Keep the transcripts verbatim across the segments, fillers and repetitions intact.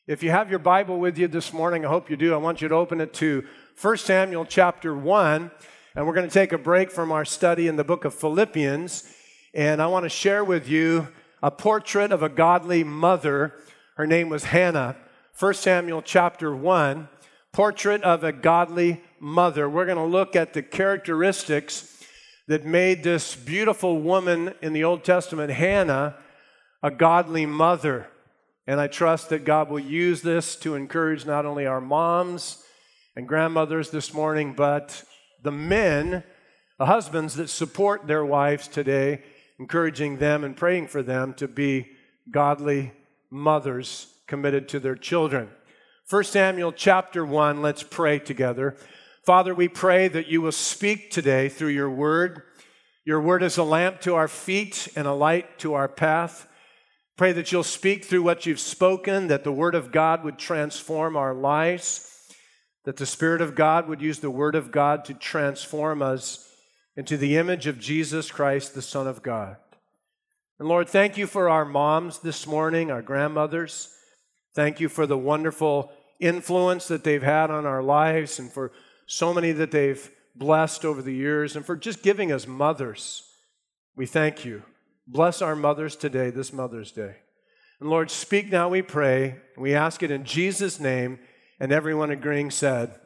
If you have your Bible with you this morning, I hope you do. I want you to open it to First Samuel chapter one, and we're going to take a break from our study in the book of Philippians, and I want to share with you a portrait of a godly mother. Her name was Hannah. First Samuel chapter one, portrait of a godly mother. We're going to look at the characteristics that made this beautiful woman in the Old Testament, Hannah, a godly mother. And I trust that God will use this to encourage not only our moms and grandmothers this morning, but the men, the husbands that support their wives today, encouraging them and praying for them to be godly mothers committed to their children. First Samuel chapter one, let's pray together. Father, we pray that you will speak today through your word. Your word is a lamp to our feet and a light to our path. Pray that you'll speak through what you've spoken, that the word of God would transform our lives, that the Spirit of God would use the word of God to transform us into the image of Jesus Christ, the Son of God. And Lord, thank you for our moms this morning, our grandmothers. Thank you for the wonderful influence that they've had on our lives and for so many that they've blessed over the years and for just giving us mothers. We thank you. Bless our mothers today, this Mother's Day. And Lord, speak now, we pray. We ask it in Jesus' name. And everyone agreeing said,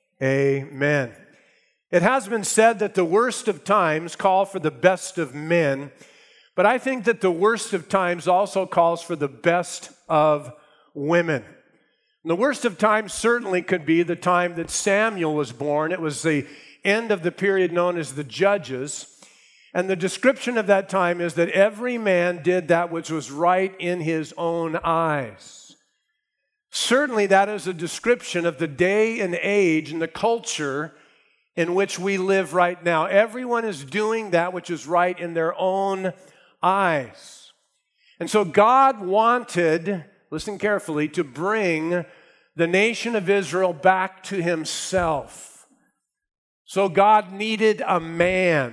amen. It has been said that the worst of times call for the best of men. But I think that the worst of times also calls for the best of women. And the worst of times certainly could be the time that Samuel was born. It was the end of the period known as the Judges. And the description of that time is that every man did that which was right in his own eyes. Certainly that is a description of the day and age and the culture in which we live right now. Everyone is doing that which is right in their own eyes. And so God wanted, listen carefully, to bring the nation of Israel back to himself. So God needed a man.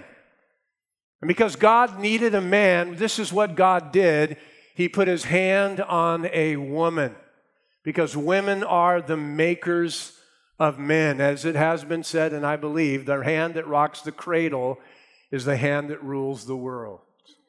And because God needed a man, this is what God did. He put his hand on a woman. Because women are the makers of men. As it has been said, and I believe, the hand that rocks the cradle is the hand that rules the world.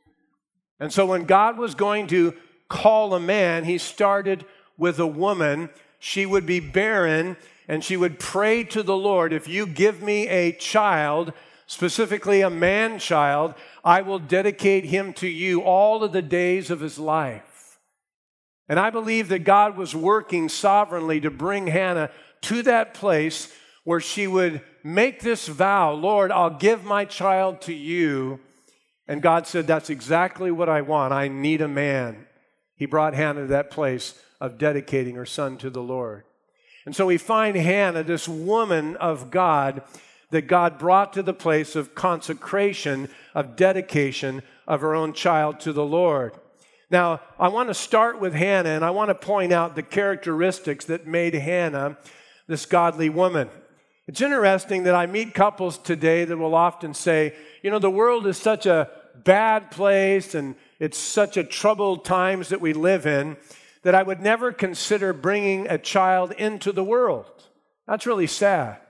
And so when God was going to call a man, he started with a woman. She would be barren, and she would pray to the Lord, if you give me a child, specifically a man-child, I will dedicate him to you all of the days of his life. And I believe that God was working sovereignly to bring Hannah to that place where she would make this vow, Lord, I'll give my child to you. And God said, that's exactly what I want. I need a man. He brought Hannah to that place of dedicating her son to the Lord. And so we find Hannah, this woman of God, that God brought to the place of consecration, of dedication of her own child to the Lord. Now, I want to start with Hannah, and I want to point out the characteristics that made Hannah this godly woman. It's interesting that I meet couples today that will often say, you know, the world is such a bad place, and it's such a troubled times that we live in, that I would never consider bringing a child into the world. That's really sad.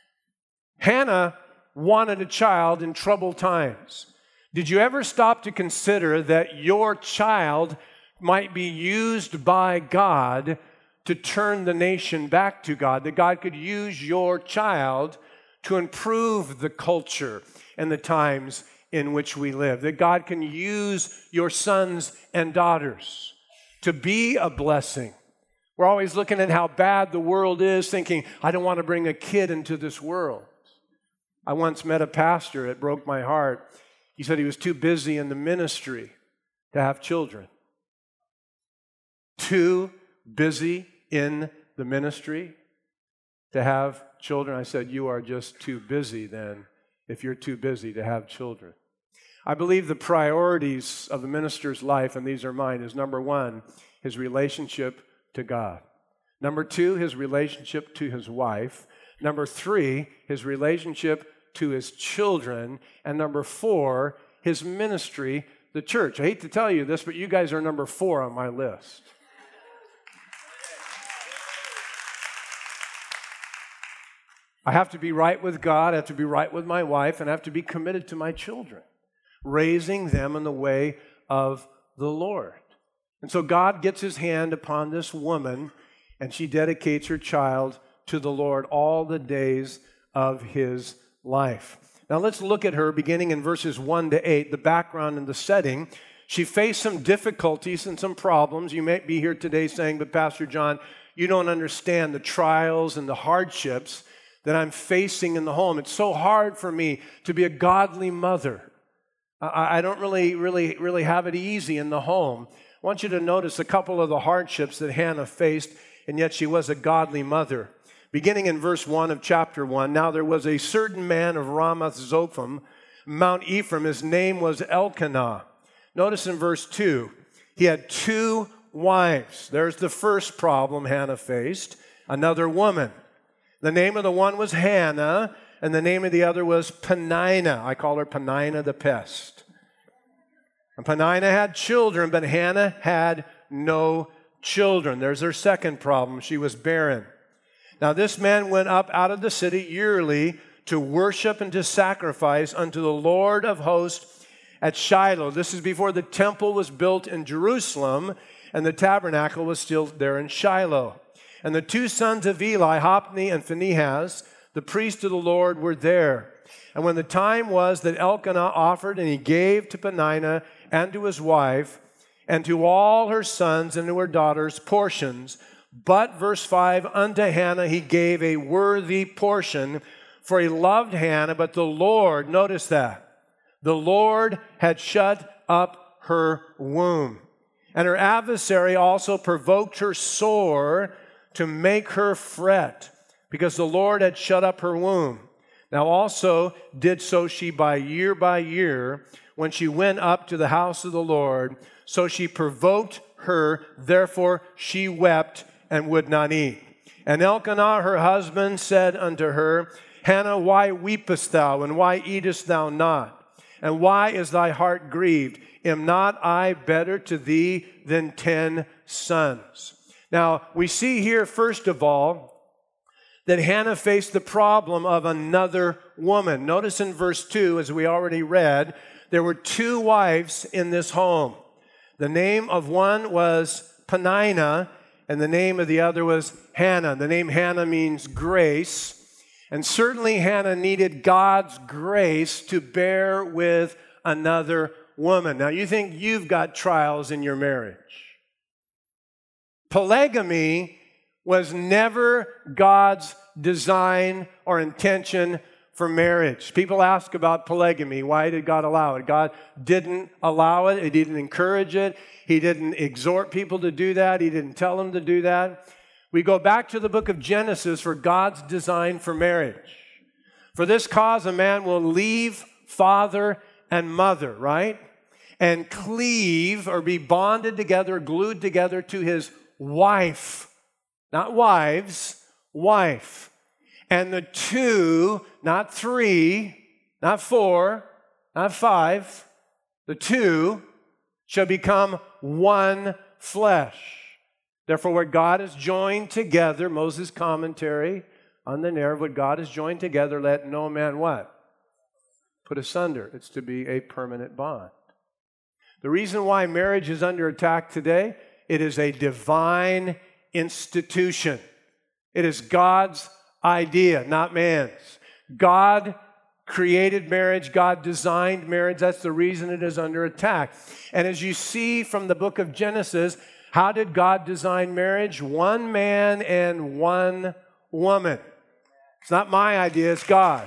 Hannah wanted a child in troubled times. Did you ever stop to consider that your child might be used by God to turn the nation back to God? That God could use your child to improve the culture and the times in which we live. That God can use your sons and daughters to be a blessing. We're always looking at how bad the world is, thinking, I don't want to bring a kid into this world. I once met a pastor. It broke my heart. He said he was too busy in the ministry to have children. Too busy in the ministry to have children. I said, you are just too busy then if you're too busy to have children. I believe the priorities of the minister's life, and these are mine, is number one, his relationship to God. Number two, his relationship to his wife. Number three, his relationship to his children. And number four, his ministry, the church. I hate to tell you this, but you guys are number four on my list. I have to be right with God, I have to be right with my wife, and I have to be committed to my children, raising them in the way of the Lord. And so God gets his hand upon this woman, and she dedicates her child to the Lord all the days of his life. Now let's look at her beginning in verses one to eight, the background and the setting. She faced some difficulties and some problems. You may be here today saying, but Pastor John, you don't understand the trials and the hardships that I'm facing in the home. It's so hard for me to be a godly mother. I, I don't really, really, really have it easy in the home. I want you to notice a couple of the hardships that Hannah faced, and yet she was a godly mother. Beginning in verse one of chapter one, now there was a certain man of Ramath-Zophim, Mount Ephraim. His name was Elkanah. Notice in verse two, he had two wives. There's the first problem Hannah faced, another woman. The name of the one was Hannah, and the name of the other was Peninnah. I call her Peninnah the pest. And Peninnah had children, but Hannah had no children. There's her second problem. She was barren. Now this man went up out of the city yearly to worship and to sacrifice unto the Lord of hosts at Shiloh. This is before the temple was built in Jerusalem, and the tabernacle was still there in Shiloh. And the two sons of Eli, Hophni and Phinehas, the priest of the Lord, were there. And when the time was that Elkanah offered, and he gave to Peninnah and to his wife, and to all her sons and to her daughters portions. But, verse five, unto Hannah he gave a worthy portion, for he loved Hannah, but the Lord, notice that, the Lord had shut up her womb. And her adversary also provoked her sore to make her fret, because the Lord had shut up her womb. Now also did so she by year by year, when she went up to the house of the Lord. So she provoked her, therefore she wept and would not eat. And Elkanah her husband said unto her, Hannah, why weepest thou, and why eatest thou not? And why is thy heart grieved? Am not I better to thee than ten sons? Now, we see here, first of all, that Hannah faced the problem of another woman. Notice in verse two, as we already read, there were two wives in this home. The name of one was Peninnah, and the name of the other was Hannah. The name Hannah means grace, and certainly Hannah needed God's grace to bear with another woman. Now, you think you've got trials in your marriage. Polygamy was never God's design or intention for marriage. People ask about polygamy. Why did God allow it? God didn't allow it. He didn't encourage it. He didn't exhort people to do that. He didn't tell them to do that. We go back to the book of Genesis for God's design for marriage. For this cause, a man will leave father and mother, right? And cleave or be bonded together, glued together to his wife. Not wives, wife. And the two, not three, not four, not five, the two shall become one flesh. Therefore, what God has joined together, Moses' commentary on the narrative, what God has joined together, let no man what? Put asunder. It's to be a permanent bond. The reason why marriage is under attack today, it is a divine institution. It is God's idea, not man's. God created marriage. God designed marriage. That's the reason it is under attack. And as you see from the book of Genesis, how did God design marriage? One man and one woman. It's not my idea, it's God.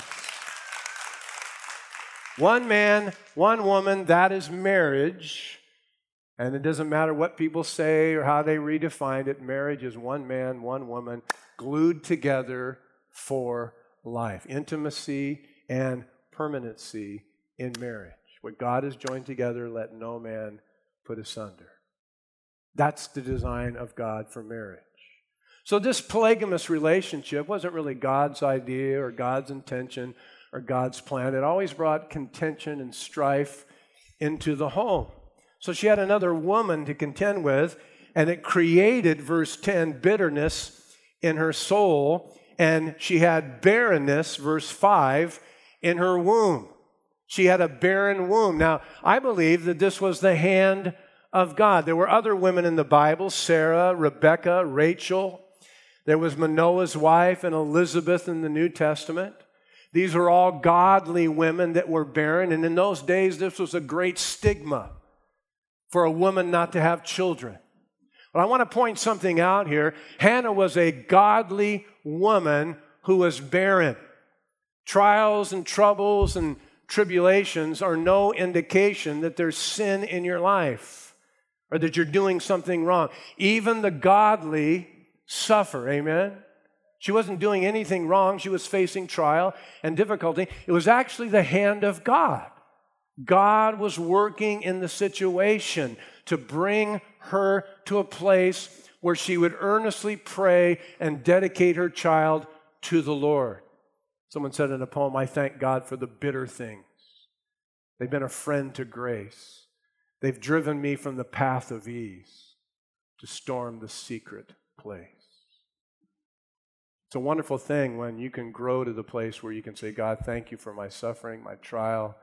One man, one woman, that is marriage. And it doesn't matter what people say or how they redefine it. Marriage is one man, one woman, glued together for life. Intimacy and permanency in marriage. What God has joined together, let no man put asunder. That's the design of God for marriage. So this polygamous relationship wasn't really God's idea or God's intention or God's plan. It always brought contention and strife into the home. So she had another woman to contend with, and it created, verse ten, bitterness in her soul, and she had barrenness, verse five, in her womb. She had a barren womb. Now, I believe that this was the hand of God. There were other women in the Bible, Sarah, Rebecca, Rachel. There was Manoah's wife and Elizabeth in the New Testament. These were all godly women that were barren, and in those days, this was a great stigma for a woman not to have children. But I want to point something out here. Hannah was a godly woman who was barren. Trials and troubles and tribulations are no indication that there's sin in your life or that you're doing something wrong. Even the godly suffer, amen? She wasn't doing anything wrong. She was facing trial and difficulty. It was actually the hand of God. God was working in the situation to bring her to a place where she would earnestly pray and dedicate her child to the Lord. Someone said in a poem, I thank God for the bitter things. They've been a friend to grace. They've driven me from the path of ease to storm the secret place. It's a wonderful thing when you can grow to the place where you can say, God, thank you for my suffering, my trial,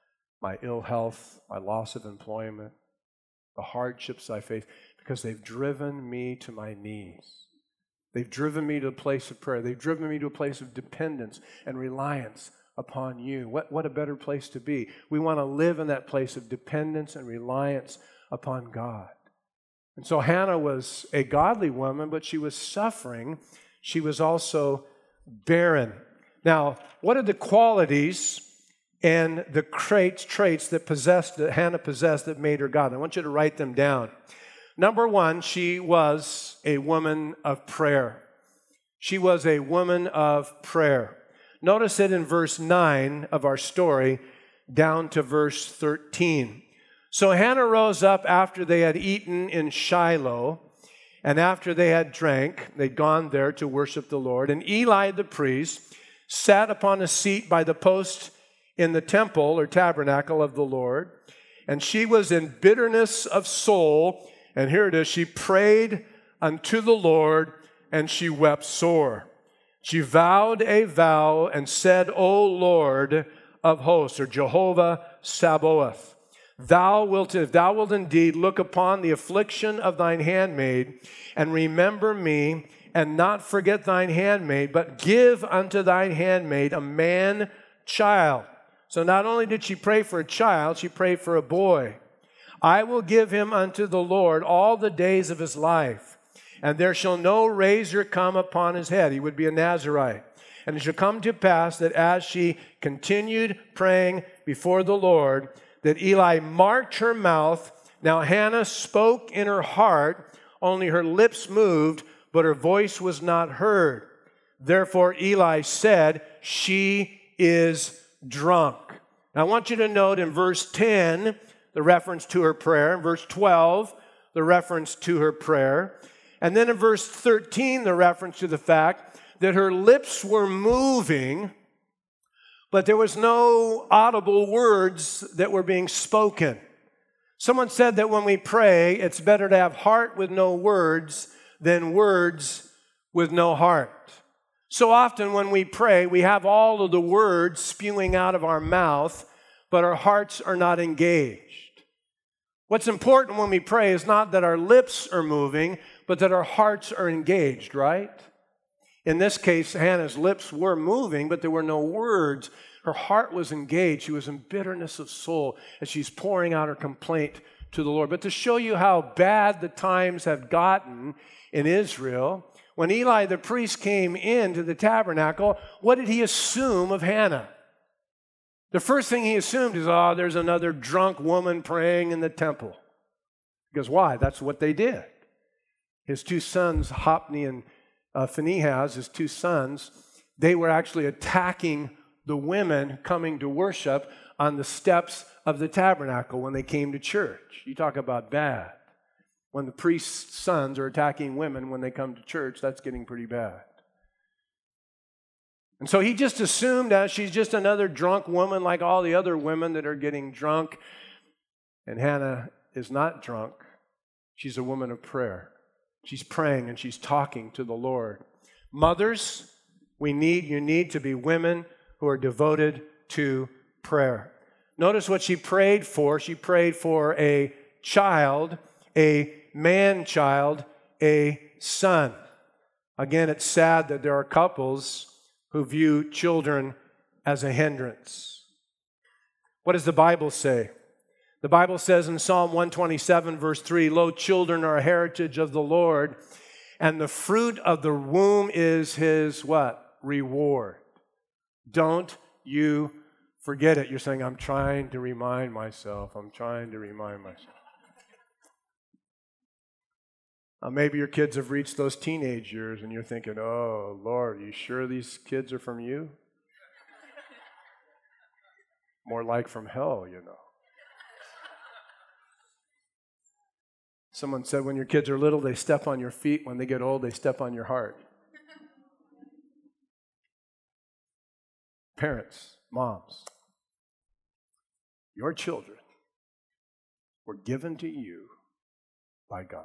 my ill health, my loss of employment, the hardships I face, because they've driven me to my knees. They've driven me to a place of prayer. They've driven me to a place of dependence and reliance upon you. What, what a better place to be. We want to live in that place of dependence and reliance upon God. And so Hannah was a godly woman, but she was suffering. She was also barren. Now, what are the qualities and the traits, traits that possessed, that Hannah possessed that made her godly? I want you to write them down. Number one, she was a woman of prayer. She was a woman of prayer. Notice it in verse nine of our story down to verse thirteen. So Hannah rose up after they had eaten in Shiloh, and after they had drank, they'd gone there to worship the Lord. And Eli the priest sat upon a seat by the post in the temple or tabernacle of the Lord. And she was in bitterness of soul. And here it is, she prayed unto the Lord, and she wept sore. She vowed a vow and said, O Lord of hosts, or Jehovah Sabaoth, thou wilt, if thou wilt indeed look upon the affliction of thine handmaid, and remember me, and not forget thine handmaid, but give unto thine handmaid a man child. So not only did she pray for a child, she prayed for a boy. I will give him unto the Lord all the days of his life, and there shall no razor come upon his head. He would be a Nazirite. And it shall come to pass that as she continued praying before the Lord, that Eli marked her mouth. Now Hannah spoke in her heart, only her lips moved, but her voice was not heard. Therefore Eli said, she is drunk. Now I want you to note in verse ten, the reference to her prayer. In verse twelve, the reference to her prayer. And then in verse thirteen, the reference to the fact that her lips were moving, but there was no audible words that were being spoken. Someone said that when we pray, it's better to have heart with no words than words with no heart. So often when we pray, we have all of the words spewing out of our mouth, but our hearts are not engaged. What's important when we pray is not that our lips are moving, but that our hearts are engaged, right? In this case, Hannah's lips were moving, but there were no words. Her heart was engaged. She was in bitterness of soul as she's pouring out her complaint to the Lord. But to show you how bad the times have gotten in Israel, when Eli the priest came into the tabernacle, what did he assume of Hannah? The first thing he assumed is, oh, there's another drunk woman praying in the temple. Because why? That's what they did. His two sons, Hophni and uh, Phinehas, his two sons, they were actually attacking the women coming to worship on the steps of the tabernacle when they came to church. You talk about bad. When the priest's sons are attacking women when they come to church, that's getting pretty bad. And so he just assumed that she's just another drunk woman like all the other women that are getting drunk. And Hannah is not drunk. She's a woman of prayer. She's praying and she's talking to the Lord. Mothers, We need, you need to be women who are devoted to prayer. Notice what she prayed for. She prayed for a child, a man-child, a son. Again, it's sad that there are couples who view children as a hindrance. What does the Bible say? The Bible says in Psalm one twenty-seven, verse three, "Lo, children are a heritage of the Lord, and the fruit of the womb is his" what? Reward. Don't you forget it. You're saying, I'm trying to remind myself. I'm trying to remind myself. Uh, maybe your kids have reached those teenage years and you're thinking, oh, Lord, are you sure these kids are from you? More like from hell, you know. Someone said when your kids are little, they step on your feet. When they get old, they step on your heart. Parents, moms, your children were given to you by God.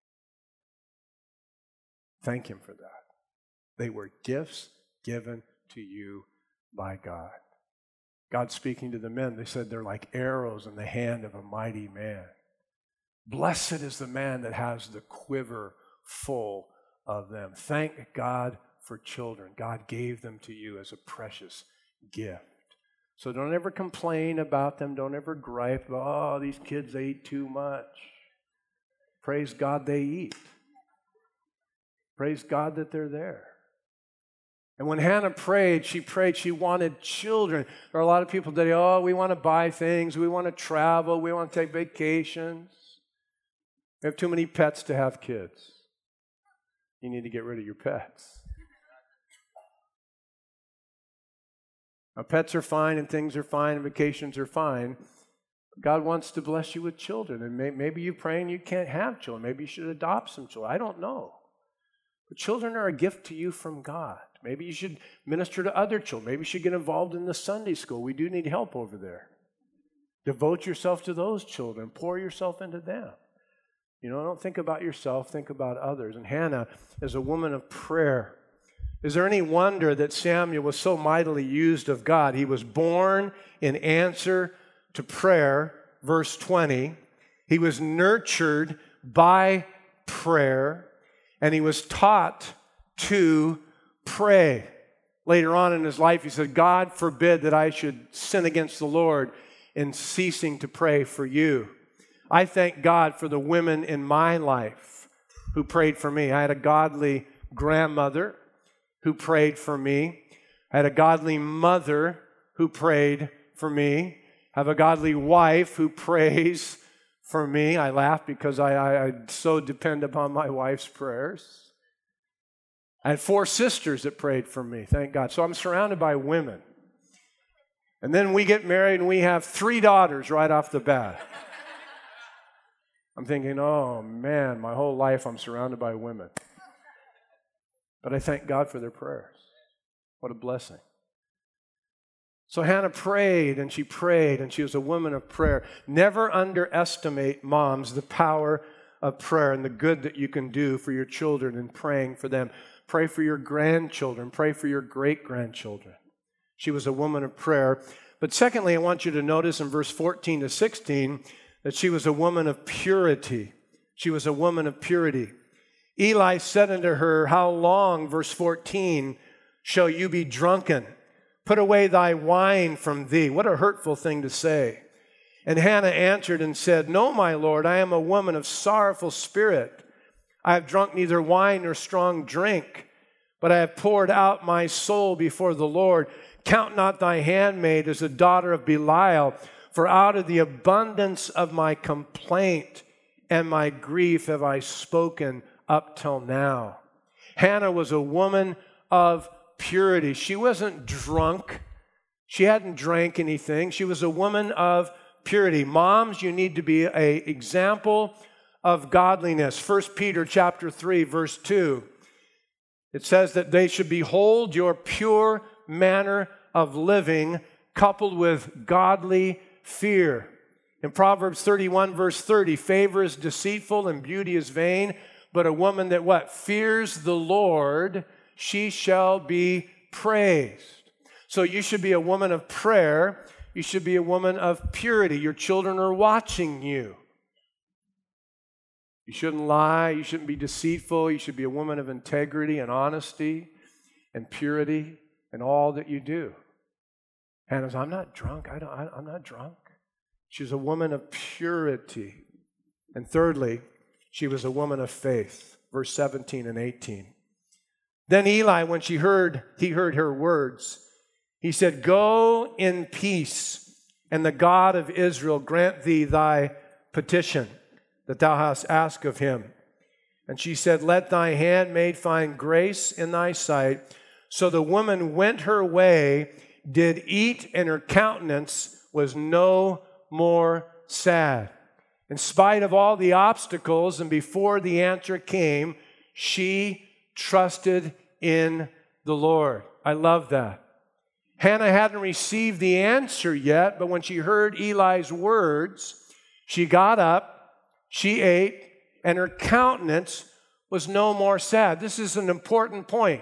Thank Him for that. They were gifts given to you by God. God speaking to the men, they said they're like arrows in the hand of a mighty man. Blessed is the man that has the quiver full of them. Thank God for children. God gave them to you as a precious gift. So don't ever complain about them. Don't ever gripe, oh, these kids ate too much. Praise God they eat. Praise God that they're there. And when Hannah prayed, she prayed, she wanted children. There are a lot of people that, oh, we want to buy things, we want to travel, we want to take vacations. We have too many pets to have kids. You need to get rid of your pets. Now, pets are fine and things are fine and vacations are fine. God wants to bless you with children. And may, maybe you're praying you can't have children. Maybe you should adopt some children. I don't know. But children are a gift to you from God. Maybe you should minister to other children. Maybe you should get involved in the Sunday school. We do need help over there. Devote yourself to those children. Pour yourself into them. You know, don't think about yourself. Think about others. And Hannah is a woman of prayer. Is there any wonder that Samuel was so mightily used of God? He was born in answer to prayer, verse twenty. He was nurtured by prayer, and he was taught to pray. Later on in his life, he said, God forbid that I should sin against the Lord in ceasing to pray for you. I thank God for the women in my life who prayed for me. I had a godly grandmother who prayed for me. I had a godly mother who prayed for me. I have a godly wife who prays for me. I laugh because I, I, I so depend upon my wife's prayers. I had four sisters that prayed for me, thank God. So I'm surrounded by women. And then we get married and we have three daughters right off the bat. I'm thinking, oh man, my whole life I'm surrounded by women. But I thank God for their prayers. What a blessing. So Hannah prayed and she prayed and she was a woman of prayer. Never underestimate, moms, the power of prayer and the good that you can do for your children in praying for them. Pray for your grandchildren. Pray for your great-grandchildren. She was a woman of prayer. But secondly, I want you to notice in verse fourteen to sixteen that she was a woman of purity. She was a woman of purity. Eli said unto her, how long, verse fourteen, shall you be drunken? Put away thy wine from thee. What a hurtful thing to say. And Hannah answered and said, no, my Lord, I am a woman of sorrowful spirit. I have drunk neither wine nor strong drink, but I have poured out my soul before the Lord. Count not thy handmaid as a daughter of Belial, for out of the abundance of my complaint and my grief have I spoken up till now. Hannah was a woman of purity. She wasn't drunk. She hadn't drank anything. She was a woman of purity. Moms, you need to be an example of godliness. First Peter chapter three, verse two. It says that they should behold your pure manner of living coupled with godly fear. In Proverbs thirty-one, verse thirty, favor is deceitful and beauty is vain, but a woman that what? Fears the Lord, she shall be praised. So you should be a woman of prayer. You should be a woman of purity. Your children are watching you. You shouldn't lie. You shouldn't be deceitful. You should be a woman of integrity and honesty and purity in all that you do. Hannah says, I'm not drunk. I don't, I, I'm not drunk. She's a woman of purity. And thirdly, she was a woman of faith. Verse seventeen and eighteen. Then Eli, when she heard, he heard her words, he said, go in peace, and the God of Israel grant thee thy petition that thou hast asked of him. And she said, let thy handmaid find grace in thy sight. So the woman went her way, did eat, and her countenance was no more sad. In spite of all the obstacles and before the answer came, she trusted in the Lord. I love that. Hannah hadn't received the answer yet, but when she heard Eli's words, she got up, she ate, and her countenance was no more sad. This is an important point.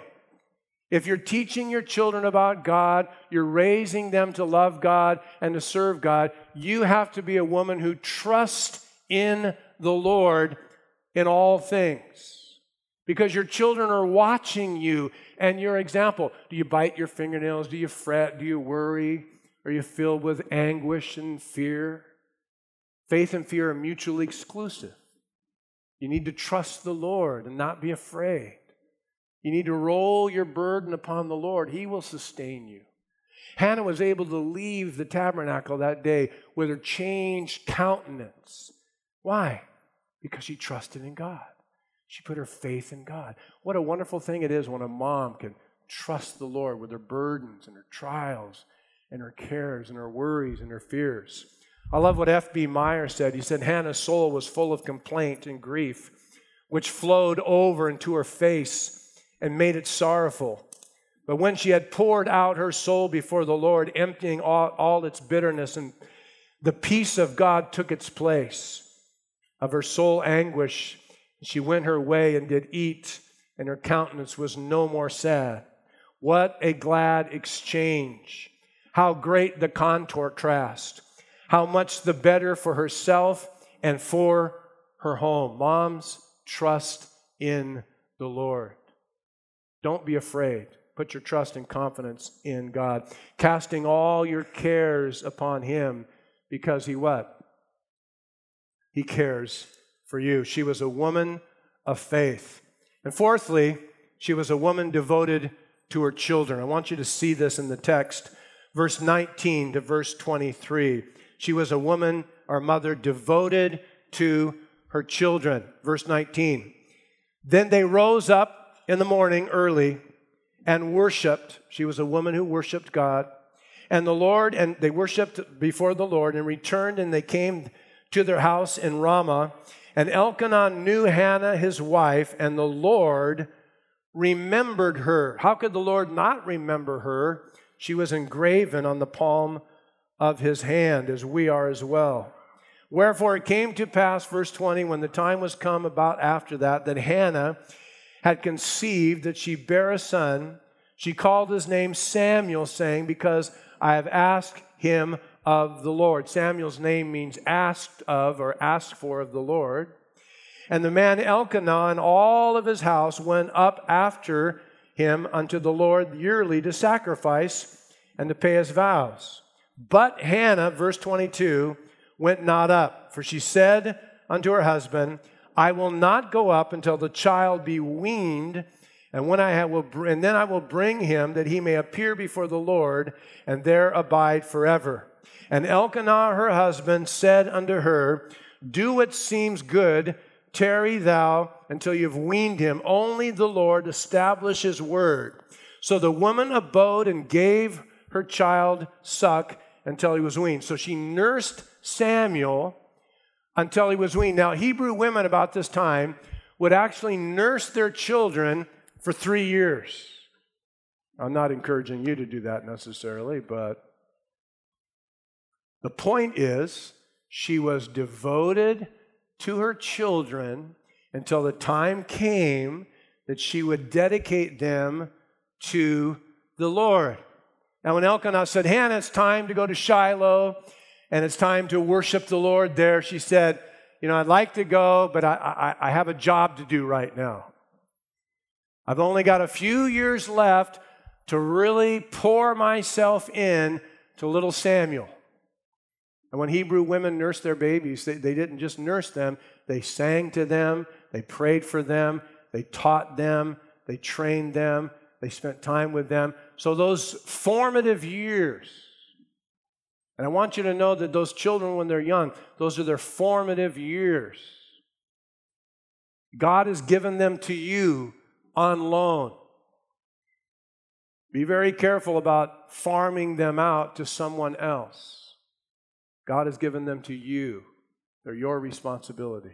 If you're teaching your children about God, you're raising them to love God and to serve God, you have to be a woman who trusts in the Lord in all things. Because your children are watching you and your example. Do you bite your fingernails? Do you fret? Do you worry? Are you filled with anguish and fear? Faith and fear are mutually exclusive. You need to trust the Lord and not be afraid. You need to roll your burden upon the Lord. He will sustain you. Hannah was able to leave the tabernacle that day with her changed countenance. Why? Because she trusted in God. She put her faith in God. What a wonderful thing it is when a mom can trust the Lord with her burdens and her trials and her cares and her worries and her fears. I love what F B Meyer said. He said, Hannah's soul was full of complaint and grief, which flowed over into her face and made it sorrowful. But when she had poured out her soul before the Lord, emptying all, all its bitterness, and the peace of God took its place of her soul anguish, she went her way and did eat, and her countenance was no more sad. What a glad exchange. How great the contrast. How much the better for herself and for her home. Moms, trust in the Lord. Don't be afraid. Put your trust and confidence in God. Casting all your cares upon Him because He what? He cares for you. She was a woman of faith. And fourthly, she was a woman devoted to her children. I want you to see this in the text, verse nineteen to verse twenty-three. She was a woman or mother devoted to her children. Verse nineteen. Then they rose up in the morning early and worshiped. She was a woman who worshiped God. And the Lord, and they worshiped before the Lord and returned, and they came to their house in Ramah. And Elkanah knew Hannah, his wife, and the Lord remembered her. How could the Lord not remember her? She was engraven on the palm of His hand, as we are as well. Wherefore it came to pass, verse twenty, when the time was come about after that, that Hannah had conceived, that she bare a son. She called his name Samuel, saying, because I have asked him of the Lord. Samuel's name means asked of or asked for of the Lord. And the man Elkanah and all of his house went up after him unto the Lord yearly to sacrifice and to pay his vows. But Hannah, verse twenty-two, went not up, for she said unto her husband, I will not go up until the child be weaned, and when I have, will, and then I will bring him that he may appear before the Lord, and there abide forever. And Elkanah her husband said unto her, do what seems good, tarry thou until you've weaned him. Only the Lord establish His word. So the woman abode and gave her child suck until he was weaned. So she nursed Samuel until he was weaned. Now, Hebrew women about this time would actually nurse their children for three years. I'm not encouraging you to do that necessarily, but the point is she was devoted to her children until the time came that she would dedicate them to the Lord. And when Elkanah said, Hannah, it's time to go to Shiloh, and it's time to worship the Lord there, she said, you know, I'd like to go, but I, I, I have a job to do right now. I've only got a few years left to really pour myself in to little Samuel. And when Hebrew women nursed their babies, they, they didn't just nurse them, they sang to them, they prayed for them, they taught them, they trained them, they spent time with them. So those formative years, and I want you to know that those children, when they're young, those are their formative years. God has given them to you on loan. Be very careful about farming them out to someone else. God has given them to you. They're your responsibility.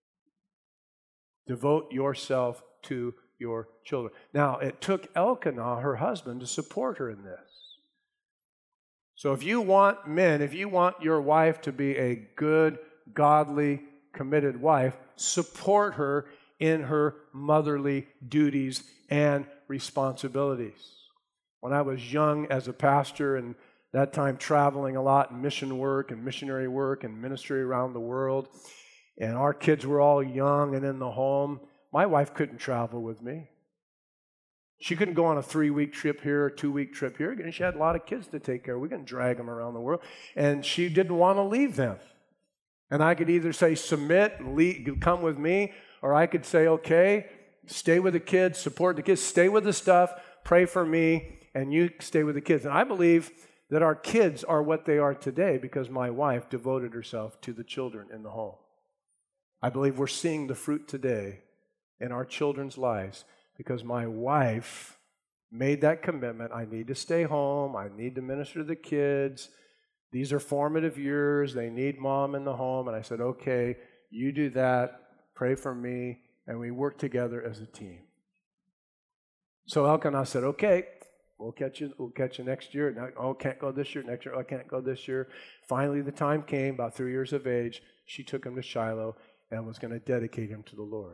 Devote yourself to your children. Now, it took Elkanah, her husband, to support her in this. So if you want men, if you want your wife to be a good, godly, committed wife, support her in her motherly duties and responsibilities. When I was young as a pastor and that time traveling a lot in mission work and missionary work and ministry around the world, and our kids were all young and in the home, my wife couldn't travel with me. She couldn't go on a three-week trip here, a two-week trip here. And she had a lot of kids to take care of. We couldn't drag them around the world. And she didn't want to leave them. And I could either say, submit and leave, come with me, or I could say, okay, stay with the kids, support the kids, stay with the stuff, pray for me, and you stay with the kids. And I believe that our kids are what they are today because my wife devoted herself to the children in the home. I believe we're seeing the fruit today in our children's lives because my wife made that commitment. I need to stay home. I need to minister to the kids. These are formative years. They need mom in the home. And I said, okay, you do that. Pray for me. And we work together as a team. So Elkanah said, okay, we'll catch you, we'll catch you next year. Now, oh, can't go this year. Next year, oh, I can't go this year. Finally, the time came, about three years of age. She took him to Shiloh and was going to dedicate him to the Lord.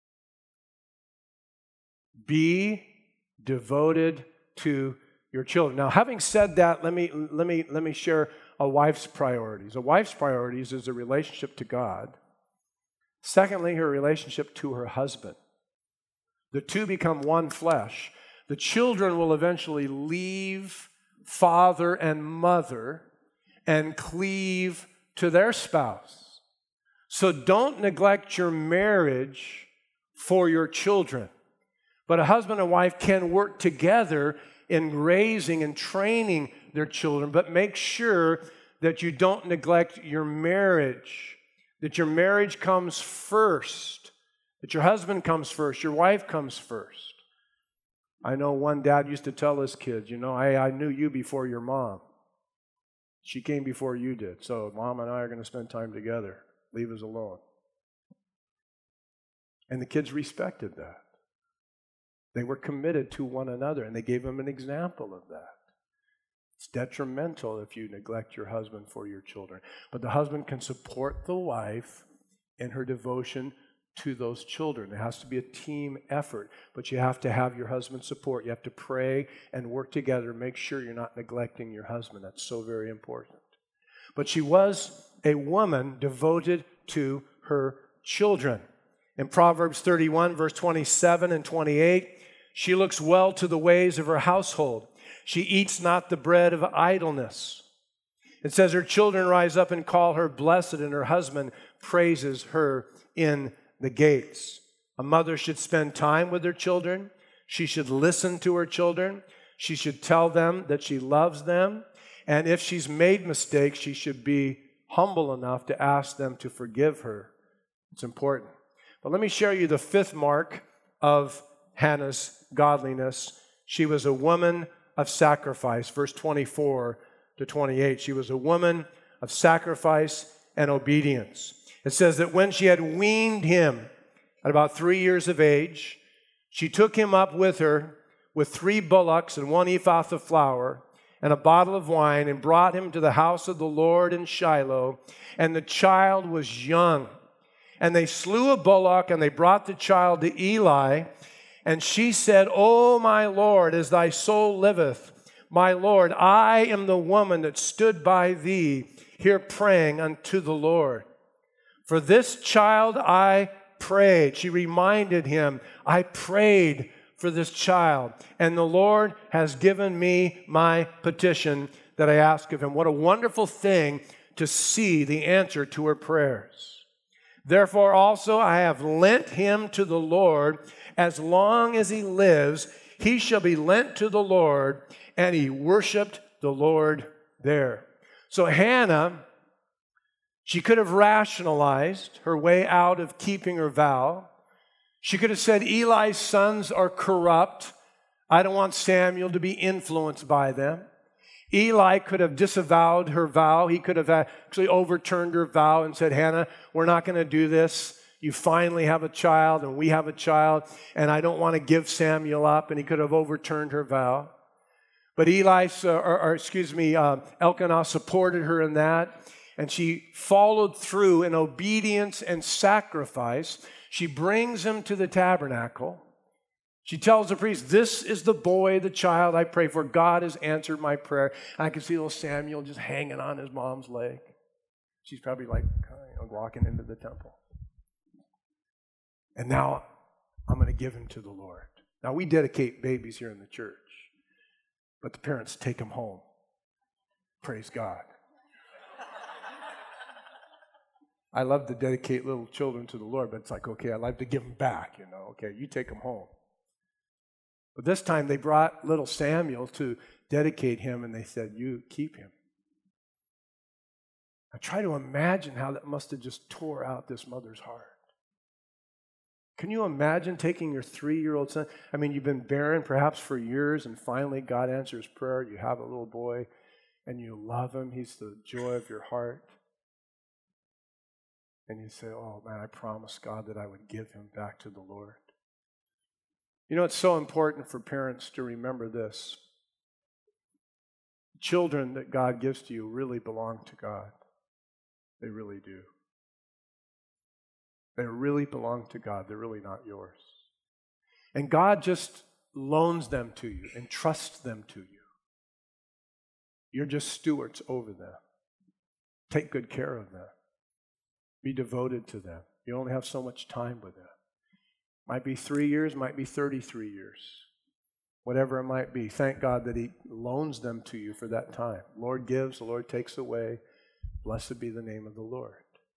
Be devoted to your children. Now, having said that, let me let me let me share a wife's priorities. A wife's priorities is a relationship to God. Secondly, her relationship to her husband. The two become one flesh. The children will eventually leave father and mother and cleave to their spouse. So don't neglect your marriage for your children. But a husband and wife can work together in raising and training their children, but make sure that you don't neglect your marriage, that your marriage comes first, that your husband comes first, your wife comes first. I know one dad used to tell his kids, you know, I, I knew you before your mom. She came before you did, so mom and I are going to spend time together. Leave us alone. And the kids respected that. They were committed to one another, and they gave him an example of that. It's detrimental if you neglect your husband for your children. But the husband can support the wife in her devotion to those children. It has to be a team effort, but you have to have your husband's support. You have to pray and work together. Make sure you're not neglecting your husband. That's so very important. But she was a woman devoted to her children. In Proverbs thirty-one, verse twenty-seven and twenty-eight, she looks well to the ways of her household. She eats not the bread of idleness. It says her children rise up and call her blessed, and her husband praises her in the gates. A mother should spend time with her children. She should listen to her children. She should tell them that she loves them. And if she's made mistakes, she should be humble enough to ask them to forgive her. It's important. But let me share you the fifth mark of Hannah's godliness. She was a woman of sacrifice. Verse twenty-four to twenty-eight. She was a woman of sacrifice and obedience. It says that when she had weaned him at about three years of age, she took him up with her with three bullocks and one ephah of flour and a bottle of wine and brought him to the house of the Lord in Shiloh. And the child was young. And they slew a bullock and they brought the child to Eli. And she said, O my Lord, as thy soul liveth, my Lord, I am the woman that stood by thee here praying unto the Lord. For this child I prayed. She reminded him, I prayed for this child, and the Lord has given me my petition that I ask of him. What a wonderful thing to see the answer to her prayers. Therefore also I have lent him to the Lord. As long as he lives, he shall be lent to the Lord. And he worshiped the Lord there. So Hannah, she could have rationalized her way out of keeping her vow. She could have said, Eli's sons are corrupt. I don't want Samuel to be influenced by them. Eli could have disavowed her vow. He could have actually overturned her vow and said, Hannah, we're not going to do this. You finally have a child and we have a child, and I don't want to give Samuel up. And he could have overturned her vow. But Eli, uh, or, or excuse me, uh, Elkanah supported her in that, and she followed through in obedience and sacrifice. She brings him to the tabernacle. She tells the priest, this is the boy, the child I pray for. God has answered my prayer. And I can see little Samuel just hanging on his mom's leg. She's probably like you know, walking into the temple. And now I'm going to give him to the Lord. Now we dedicate babies here in the church, but the parents take them home. Praise God. I love to dedicate little children to the Lord, but it's like, okay, I like to give them back, you know. Okay, you take them home. But this time they brought little Samuel to dedicate him, and they said, you keep him. I try to imagine how that must have just tore out this mother's heart. Can you imagine taking your three-year-old son? I mean, you've been barren perhaps for years, and finally God answers prayer. You have a little boy, and you love him. He's the joy of your heart. And you say, oh, man, I promised God that I would give him back to the Lord. You know, it's so important for parents to remember this. Children that God gives to you really belong to God. They really do. They really belong to God. They're really not yours. And God just loans them to you and trusts them to you. You're just stewards over them. Take good care of them. Be devoted to them. You only have so much time with them. Might be three years, might be thirty-three years. Whatever it might be. Thank God that he loans them to you for that time. The Lord gives, the Lord takes away. Blessed be the name of the Lord.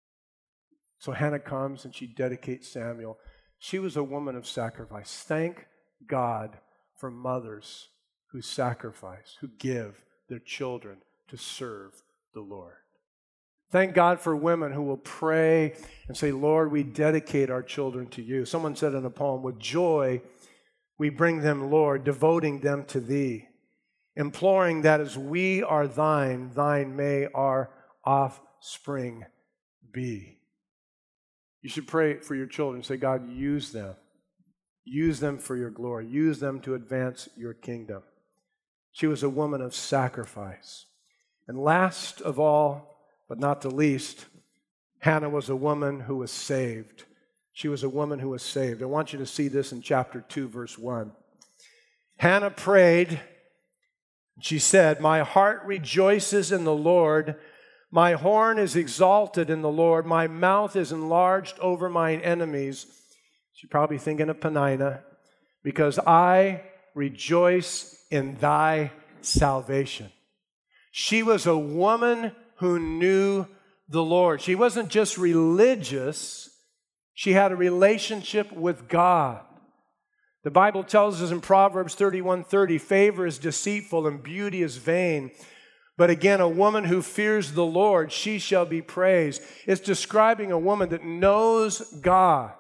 So Hannah comes and she dedicates Samuel. She was a woman of sacrifice. Thank God for mothers who sacrifice, who give their children to serve the Lord. Thank God for women who will pray and say, Lord, we dedicate our children to you. Someone said in a poem, with joy we bring them, Lord, devoting them to thee, imploring that as we are thine, thine may our offspring be. You should pray for your children. Say, God, use them. Use them for your glory. Use them to advance your kingdom. She was a woman of sacrifice. And last of all, but not the least, Hannah was a woman who was saved. She was a woman who was saved. I want you to see this in chapter two, verse one. Hannah prayed. She said, my heart rejoices in the Lord. My horn is exalted in the Lord. My mouth is enlarged over mine enemies. She's probably thinking of Peninnah. Because I rejoice in thy salvation. She was a woman who knew the Lord. She wasn't just religious. She had a relationship with God. The Bible tells us in Proverbs thirty-one thirty, favor is deceitful and beauty is vain. But again, a woman who fears the Lord, she shall be praised. It's describing a woman that knows God.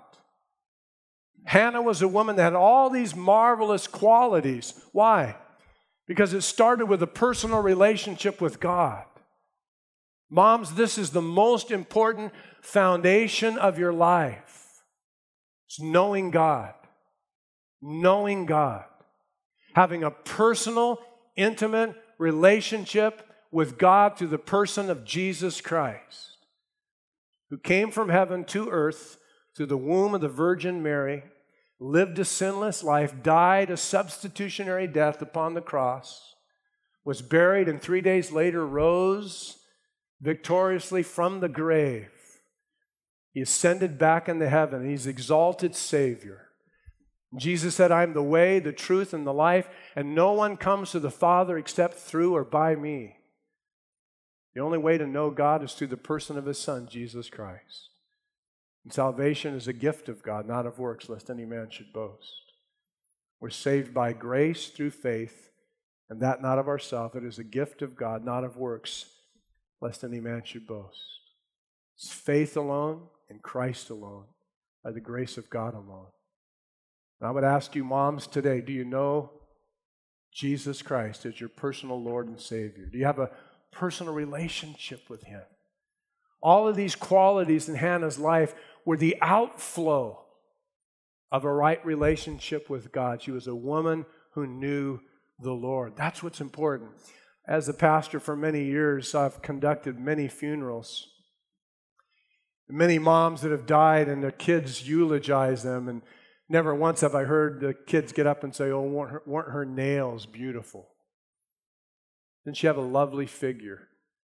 Hannah was a woman that had all these marvelous qualities. Why? Because it started with a personal relationship with God. Moms, this is the most important foundation of your life. It's knowing God. Knowing God. Having a personal, intimate relationship with God through the person of Jesus Christ, who came from heaven to earth through the womb of the Virgin Mary, lived a sinless life, died a substitutionary death upon the cross, was buried, and three days later rose victoriously from the grave. He ascended back into heaven. He's exalted Savior. Jesus said, I am the way, the truth, and the life, and no one comes to the Father except through or by me. The only way to know God is through the person of His Son, Jesus Christ. And salvation is a gift of God, not of works, lest any man should boast. We're saved by grace through faith, and that not of ourselves. It is a gift of God, not of works, lest any man should boast. It's faith alone in Christ alone, by the grace of God alone. And I would ask you, moms, today, do you know Jesus Christ as your personal Lord and Savior? Do you have a personal relationship with Him? All of these qualities in Hannah's life were the outflow of a right relationship with God. She was a woman who knew the Lord. That's what's important. As a pastor for many years, I've conducted many funerals. Many moms that have died and their kids eulogize them, and never once have I heard the kids get up and say, oh, weren't her, weren't her nails beautiful? Didn't she have a lovely figure?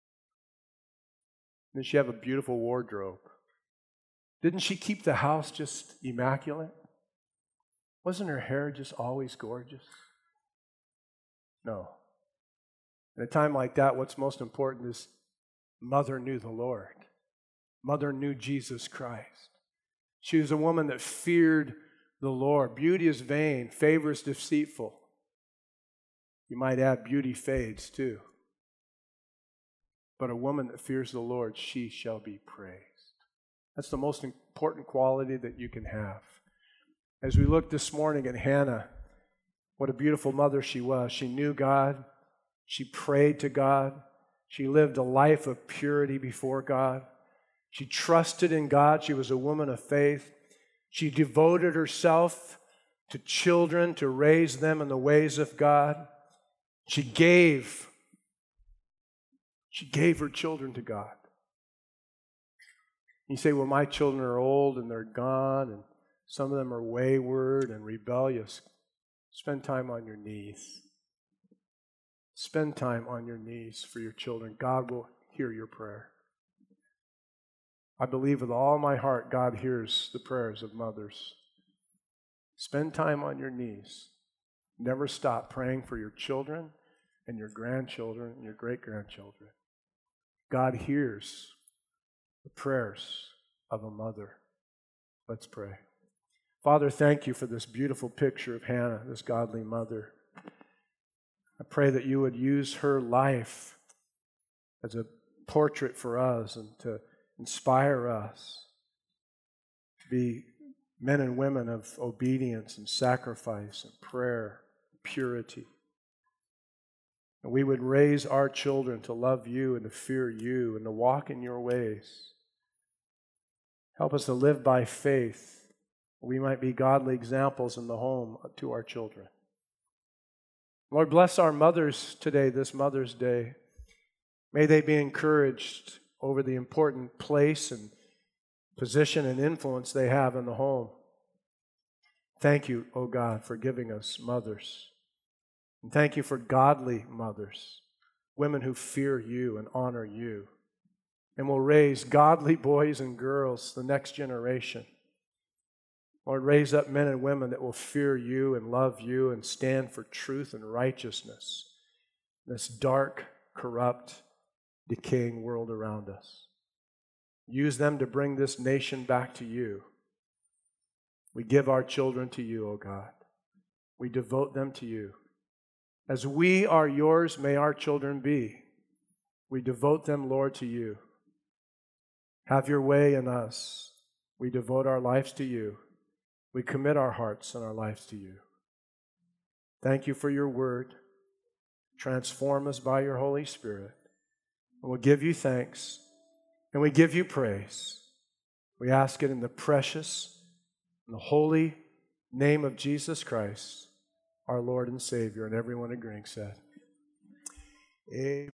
Didn't she have a beautiful wardrobe? Didn't she keep the house just immaculate? Wasn't her hair just always gorgeous? No. At a time like that, what's most important is mother knew the Lord. Mother knew Jesus Christ. She was a woman that feared the Lord. Beauty is vain, favor is deceitful. You might add beauty fades too. But a woman that fears the Lord, she shall be praised. That's the most important quality that you can have. As we look this morning at Hannah, what a beautiful mother she was. She knew God. She prayed to God. She lived a life of purity before God. She trusted in God. She was a woman of faith. She devoted herself to children to raise them in the ways of God. She gave. She gave her children to God. You say, well, my children are old and they're gone, and some of them are wayward and rebellious. Spend time on your knees. Spend time on your knees for your children. God will hear your prayer. I believe with all my heart God hears the prayers of mothers. Spend time on your knees. Never stop praying for your children and your grandchildren and your great-grandchildren. God hears the prayers of a mother. Let's pray. Father, thank you for this beautiful picture of Hannah, this godly mother. I pray that you would use her life as a portrait for us and to inspire us to be men and women of obedience and sacrifice and prayer, purity. And we would raise our children to love you and to fear you and to walk in your ways. Help us to live by faith. We might be godly examples in the home to our children. Lord, bless our mothers today, this Mother's Day. May they be encouraged over the important place and position and influence they have in the home. Thank you, O God, for giving us mothers. And thank you for godly mothers, women who fear you and honor you, and will raise godly boys and girls, the next generation. Lord, raise up men and women that will fear you and love you and stand for truth and righteousness in this dark, corrupt, decaying world around us. Use them to bring this nation back to you. We give our children to you, O God. We devote them to you. As we are yours, may our children be. We devote them, Lord, to you. Have your way in us. We devote our lives to you. We commit our hearts and our lives to you. Thank you for your word. Transform us by your Holy Spirit. And we'll give you thanks and we give you praise. We ask it in the precious and the holy name of Jesus Christ, our Lord and Savior. And everyone agreeing said, Amen.